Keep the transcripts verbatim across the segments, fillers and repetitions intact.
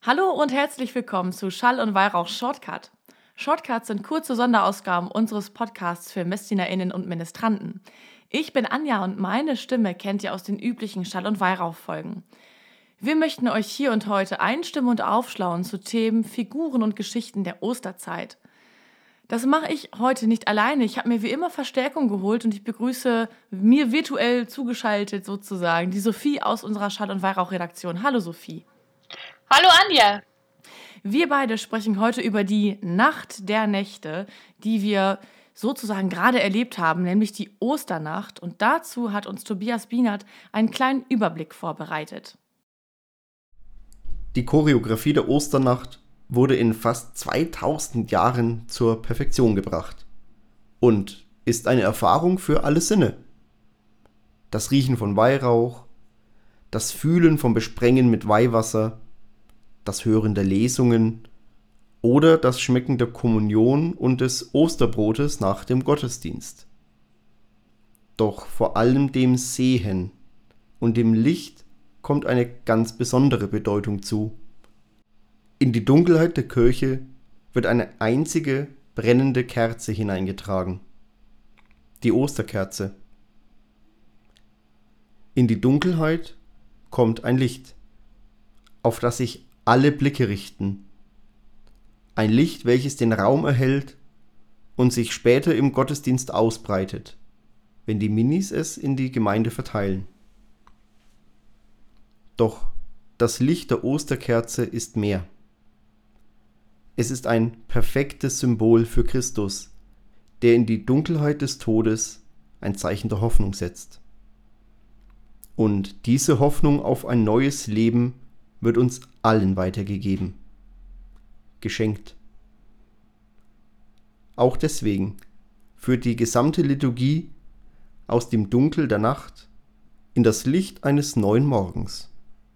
Hallo und herzlich willkommen zu Schall und Weihrauch Shortcut. Shortcuts sind kurze Sonderausgaben unseres Podcasts für MessdienerInnen und Ministranten. Ich bin Anja und meine Stimme kennt ihr aus den üblichen Schall- und Weihrauch-Folgen. Wir möchten euch hier und heute einstimmen und aufschlauen zu Themen, Figuren und Geschichten der Osterzeit. Das mache ich heute nicht alleine. Ich habe mir wie immer Verstärkung geholt und ich begrüße mir virtuell zugeschaltet sozusagen die Sophie aus unserer Schall- und Weihrauch-Redaktion. Hallo Sophie. Hallo Anja! Wir beide sprechen heute über die Nacht der Nächte, die wir sozusagen gerade erlebt haben, nämlich die Osternacht. Und dazu hat uns Tobias Bienert einen kleinen Überblick vorbereitet. Die Choreografie der Osternacht wurde in fast zweitausend Jahren zur Perfektion gebracht und ist eine Erfahrung für alle Sinne. Das Riechen von Weihrauch, das Fühlen vom Besprengen mit Weihwasser, das Hören der Lesungen oder das Schmecken der Kommunion und des Osterbrotes nach dem Gottesdienst. Doch vor allem dem Sehen und dem Licht kommt eine ganz besondere Bedeutung zu. In die Dunkelheit der Kirche wird eine einzige brennende Kerze hineingetragen, die Osterkerze. In die Dunkelheit kommt ein Licht, auf das sich alle Blicke richten. Ein Licht, welches den Raum erhellt und sich später im Gottesdienst ausbreitet, wenn die Minis es in die Gemeinde verteilen. Doch das Licht der Osterkerze ist mehr. Es ist ein perfektes Symbol für Christus, der in die Dunkelheit des Todes ein Zeichen der Hoffnung setzt. Und diese Hoffnung auf ein neues Leben wird uns allen weitergegeben, geschenkt. Auch deswegen führt die gesamte Liturgie aus dem Dunkel der Nacht in das Licht eines neuen Morgens.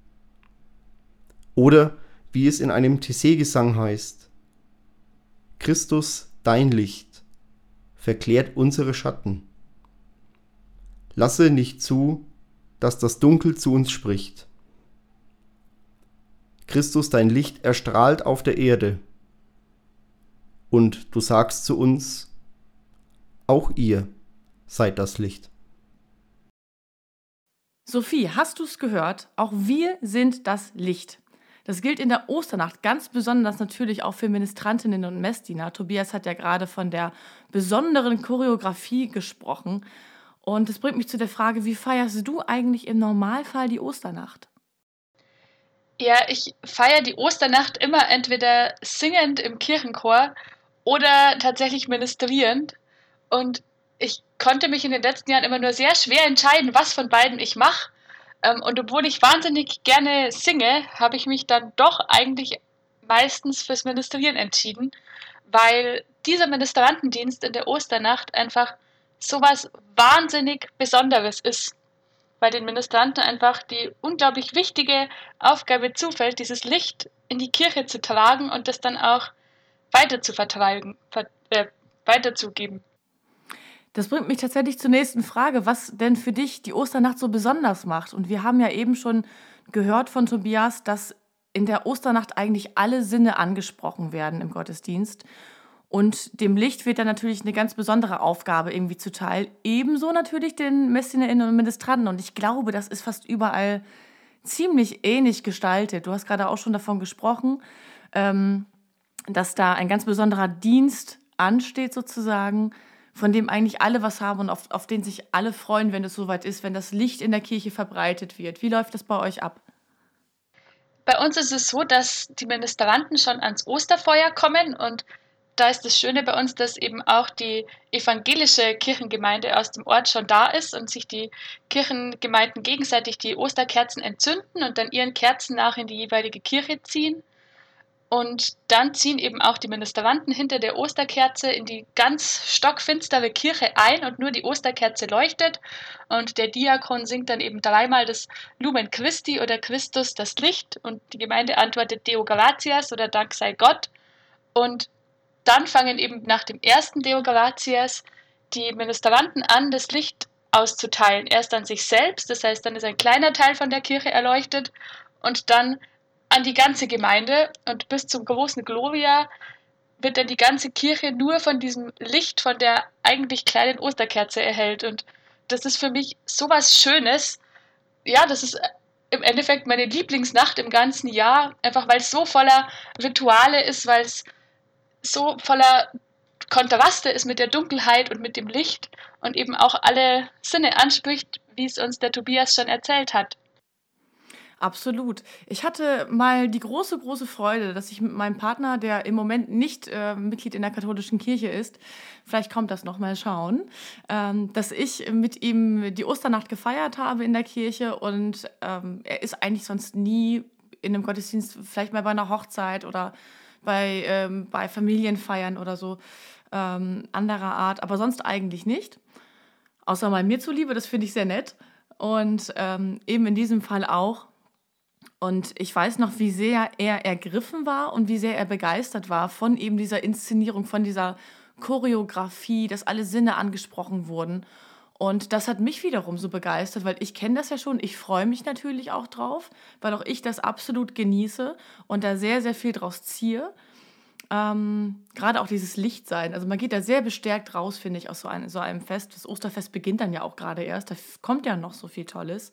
Oder wie es in einem Taizé-Gesang heißt: Christus, dein Licht, verklärt unsere Schatten. Lasse nicht zu, dass das Dunkel zu uns spricht. Christus, dein Licht erstrahlt auf der Erde. Und du sagst zu uns, auch ihr seid das Licht. Sophie, hast du es gehört? Auch wir sind das Licht. Das gilt in der Osternacht ganz besonders natürlich auch für Ministrantinnen und Messdiener. Tobias hat ja gerade von der besonderen Choreografie gesprochen. Und das bringt mich zu der Frage, wie feierst du eigentlich im Normalfall die Osternacht? Ja, ich feiere die Osternacht immer entweder singend im Kirchenchor oder tatsächlich ministrierend. Und ich konnte mich in den letzten Jahren immer nur sehr schwer entscheiden, was von beiden ich mache. Ähm, und obwohl ich wahnsinnig gerne singe, habe ich mich dann doch eigentlich meistens fürs Ministrieren entschieden, weil dieser Ministrantendienst in der Osternacht einfach sowas wahnsinnig Besonderes ist, weil den Ministranten einfach die unglaublich wichtige Aufgabe zufällt, dieses Licht in die Kirche zu tragen und das dann auch weiter zu vertreiben, ver, äh, weiterzugeben. Das bringt mich tatsächlich zur nächsten Frage, was denn für dich die Osternacht so besonders macht. Und wir haben ja eben schon gehört von Tobias, dass in der Osternacht eigentlich alle Sinne angesprochen werden im Gottesdienst. Und dem Licht wird dann natürlich eine ganz besondere Aufgabe irgendwie zuteil. Ebenso natürlich den MessdienerInnen und Ministranten. Und ich glaube, das ist fast überall ziemlich ähnlich gestaltet. Du hast gerade auch schon davon gesprochen, ähm, dass da ein ganz besonderer Dienst ansteht sozusagen, von dem eigentlich alle was haben und auf, auf den sich alle freuen, wenn es soweit ist, wenn das Licht in der Kirche verbreitet wird. Wie läuft das bei euch ab? Bei uns ist es so, dass die Ministranten schon ans Osterfeuer kommen und da ist das Schöne bei uns, dass eben auch die evangelische Kirchengemeinde aus dem Ort schon da ist und sich die Kirchengemeinden gegenseitig die Osterkerzen entzünden und dann ihren Kerzen nach in die jeweilige Kirche ziehen. Und dann ziehen eben auch die Ministranten hinter der Osterkerze in die ganz stockfinstere Kirche ein und nur die Osterkerze leuchtet. Und der Diakon singt dann eben dreimal das Lumen Christi oder Christus das Licht und die Gemeinde antwortet Deo gratias oder Dank sei Gott. Und dann fangen eben nach dem ersten Deo gratias die Ministranten an, das Licht auszuteilen. Erst an sich selbst, das heißt, dann ist ein kleiner Teil von der Kirche erleuchtet und dann an die ganze Gemeinde und bis zum großen Gloria wird dann die ganze Kirche nur von diesem Licht von der eigentlich kleinen Osterkerze erhellt. Und das ist für mich so was Schönes. Ja, das ist im Endeffekt meine Lieblingsnacht im ganzen Jahr, einfach weil es so voller Rituale ist, weil es so voller Kontraste ist mit der Dunkelheit und mit dem Licht und eben auch alle Sinne anspricht, wie es uns der Tobias schon erzählt hat. Absolut. Ich hatte mal die große, große Freude, dass ich mit meinem Partner, der im Moment nicht äh, Mitglied in der katholischen Kirche ist, vielleicht kommt das noch mal schauen, ähm, dass ich mit ihm die Osternacht gefeiert habe in der Kirche und ähm, er ist eigentlich sonst nie in einem Gottesdienst, vielleicht mal bei einer Hochzeit oder bei, ähm, bei Familienfeiern oder so ähm, anderer Art, aber sonst eigentlich nicht. Außer mal mir zuliebe, das finde ich sehr nett. Und ähm, eben in diesem Fall auch. Und ich weiß noch, wie sehr er ergriffen war und wie sehr er begeistert war von eben dieser Inszenierung, von dieser Choreografie, dass alle Sinne angesprochen wurden. Und das hat mich wiederum so begeistert, weil ich kenne das ja schon. Ich freue mich natürlich auch drauf, weil auch ich das absolut genieße und da sehr, sehr viel draus ziehe. Ähm, gerade auch dieses Lichtsein. Also man geht da sehr bestärkt raus, finde ich, aus so, ein, so einem Fest. Das Osterfest beginnt dann ja auch gerade erst. Da f- kommt ja noch so viel Tolles.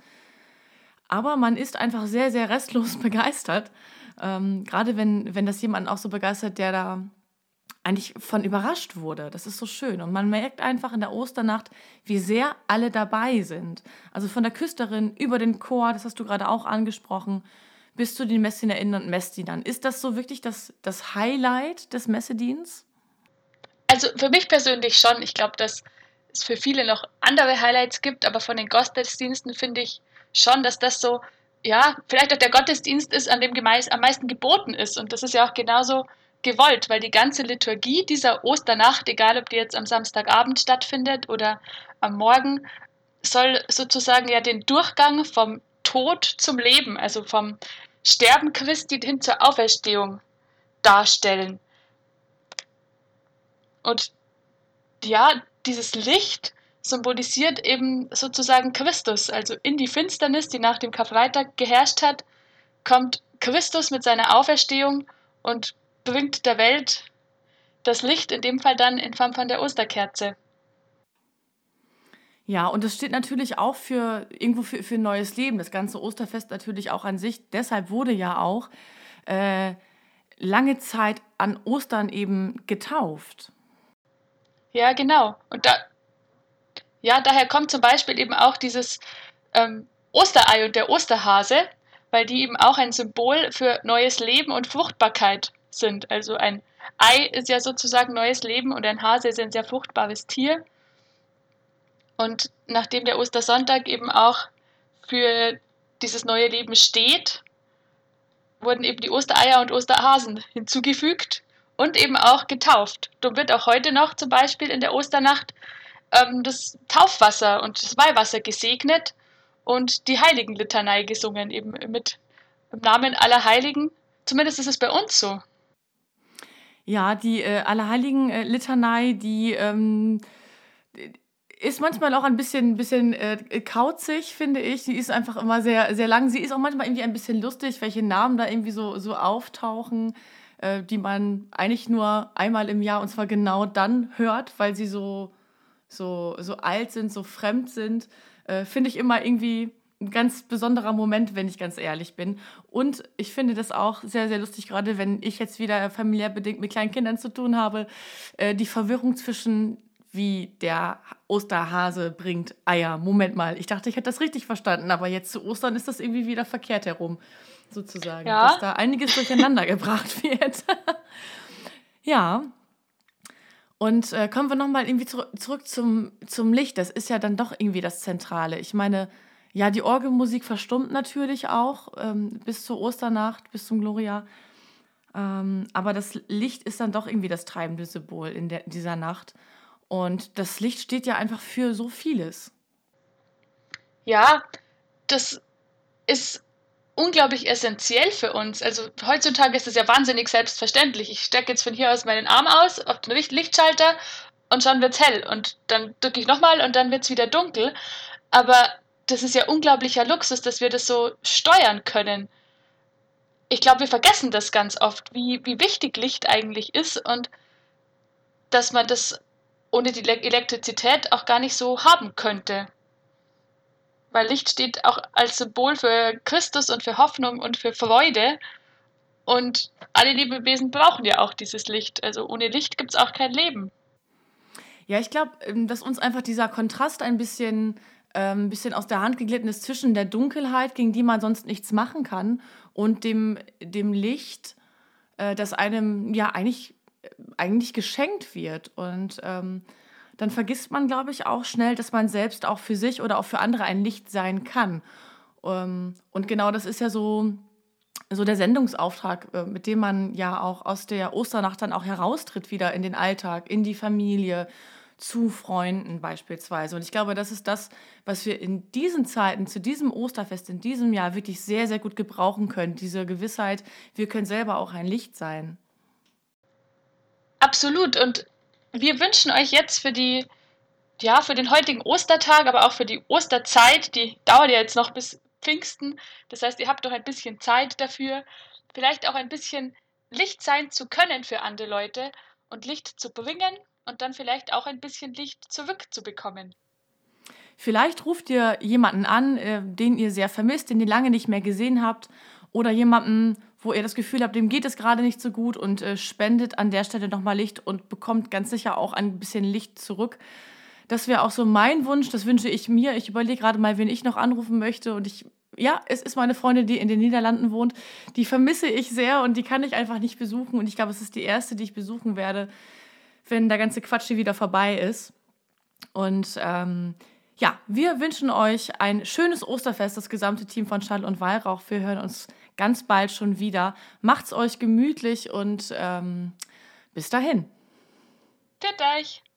Aber man ist einfach sehr, sehr restlos begeistert. Ähm, gerade wenn, wenn das jemand auch so begeistert, der da eigentlich von überrascht wurde. Das ist so schön. Und man merkt einfach in der Osternacht, wie sehr alle dabei sind. Also von der Küsterin über den Chor, das hast du gerade auch angesprochen, bis zu den Messdienerinnen und Messdienern. Ist das so wirklich das, das Highlight des Messedienstes? Also für mich persönlich schon. Ich glaube, dass es für viele noch andere Highlights gibt, aber von den Gottesdiensten finde ich schon, dass das so, ja, vielleicht auch der Gottesdienst ist, an dem gemeis- am meisten geboten ist. Und das ist ja auch genauso gewollt, weil die ganze Liturgie dieser Osternacht, egal ob die jetzt am Samstagabend stattfindet oder am Morgen, soll sozusagen ja den Durchgang vom Tod zum Leben, also vom Sterben Christi hin zur Auferstehung darstellen. Und ja, dieses Licht symbolisiert eben sozusagen Christus. Also in die Finsternis, die nach dem Karfreitag geherrscht hat, kommt Christus mit seiner Auferstehung und bringt der Welt das Licht, in dem Fall dann in Form von der Osterkerze. Ja, und das steht natürlich auch für irgendwo für, für ein neues Leben. Das ganze Osterfest natürlich auch an sich. Deshalb wurde ja auch äh, lange Zeit an Ostern eben getauft. Ja, genau. Und da, ja, daher kommt zum Beispiel eben auch dieses ähm, Osterei und der Osterhase, weil die eben auch ein Symbol für neues Leben und Fruchtbarkeit sind. Also ein Ei ist ja sozusagen neues Leben und ein Hase ist ein sehr fruchtbares Tier. Und nachdem der Ostersonntag eben auch für dieses neue Leben steht, wurden eben die Ostereier und Osterhasen hinzugefügt und eben auch getauft. Darum wird auch heute noch zum Beispiel in der Osternacht ähm, das Taufwasser und das Weihwasser gesegnet und die Heiligenlitanei gesungen, eben mit im Namen aller Heiligen. Zumindest ist es bei uns so. Ja, die äh, Allerheiligen-Litanei, die ähm, ist manchmal auch ein bisschen, bisschen äh, kauzig, finde ich. Die ist einfach immer sehr, sehr lang. Sie ist auch manchmal irgendwie ein bisschen lustig, welche Namen da irgendwie so, so auftauchen, äh, die man eigentlich nur einmal im Jahr und zwar genau dann hört, weil sie so, so, so alt sind, so fremd sind. Äh, finde ich immer irgendwie ein ganz besonderer Moment, wenn ich ganz ehrlich bin. Und ich finde das auch sehr, sehr lustig, gerade wenn ich jetzt wieder familiär bedingt mit kleinen Kindern zu tun habe, äh, die Verwirrung zwischen wie der Osterhase bringt Eier. Moment mal, ich dachte, ich hätte das richtig verstanden, aber jetzt zu Ostern ist das irgendwie wieder verkehrt herum, sozusagen, Ja. dass da einiges durcheinander gebracht wird. Ja, und äh, kommen wir nochmal irgendwie zurück, zurück zum, zum Licht. Das ist ja dann doch irgendwie das Zentrale. Ich meine, ja, die Orgelmusik verstummt natürlich auch ähm, bis zur Osternacht, bis zum Gloria. Ähm, aber das Licht ist dann doch irgendwie das treibende Symbol in der, dieser Nacht. Und das Licht steht ja einfach für so vieles. Ja, das ist unglaublich essentiell für uns. Also heutzutage ist es ja wahnsinnig selbstverständlich. Ich stecke jetzt von hier aus meinen Arm aus auf den Licht- Lichtschalter und schon wird's hell. Und dann drücke ich nochmal und dann wird's wieder dunkel. Aber das ist ja unglaublicher Luxus, dass wir das so steuern können. ich glaube, wir vergessen das ganz oft, wie, wie wichtig Licht eigentlich ist und dass man das ohne die Elektrizität auch gar nicht so haben könnte. Weil Licht steht auch als Symbol für Christus und für Hoffnung und für Freude. Und alle Lebewesen brauchen ja auch dieses Licht. Also ohne Licht gibt es auch kein Leben. Ja, ich glaube, dass uns einfach dieser Kontrast ein bisschen, ähm, bisschen aus der Hand geglitten ist zwischen der Dunkelheit, gegen die man sonst nichts machen kann, und dem, dem Licht, äh, das einem ja eigentlich, eigentlich geschenkt wird. Und ähm, dann vergisst man, glaube ich, auch schnell, dass man selbst auch für sich oder auch für andere ein Licht sein kann. Ähm, und genau das ist ja so, so der Sendungsauftrag, äh, mit dem man ja auch aus der Osternacht dann auch heraustritt wieder in den Alltag, in die Familie, zu Freunden beispielsweise. Und ich glaube, das ist das, was wir in diesen Zeiten, zu diesem Osterfest, in diesem Jahr wirklich sehr, sehr gut gebrauchen können. Diese Gewissheit, wir können selber auch ein Licht sein. Absolut. Und wir wünschen euch jetzt für die, ja, für den heutigen Ostertag, aber auch für die Osterzeit, die dauert ja jetzt noch bis Pfingsten. Das heißt, ihr habt doch ein bisschen Zeit dafür, vielleicht auch ein bisschen Licht sein zu können für andere Leute und Licht zu bringen und dann vielleicht auch ein bisschen Licht zurückzubekommen. Vielleicht ruft ihr jemanden an, äh, den ihr sehr vermisst, den ihr lange nicht mehr gesehen habt, oder jemanden, wo ihr das Gefühl habt, dem geht es gerade nicht so gut, und äh, spendet an der Stelle nochmal Licht und bekommt ganz sicher auch ein bisschen Licht zurück. Das wäre auch so mein Wunsch, das wünsche ich mir. Ich überlege gerade mal, wen ich noch anrufen möchte, und ich, ja, es ist meine Freundin, die in den Niederlanden wohnt. Die vermisse ich sehr und die kann ich einfach nicht besuchen, und ich glaube, es ist die erste, die ich besuchen werde, wenn der ganze Quatsch hier wieder vorbei ist. Und ähm, ja, wir wünschen euch ein schönes Osterfest, das gesamte Team von Schall und Weihrauch. Wir hören uns ganz bald schon wieder. Macht's euch gemütlich und ähm, bis dahin. Pfiat euch!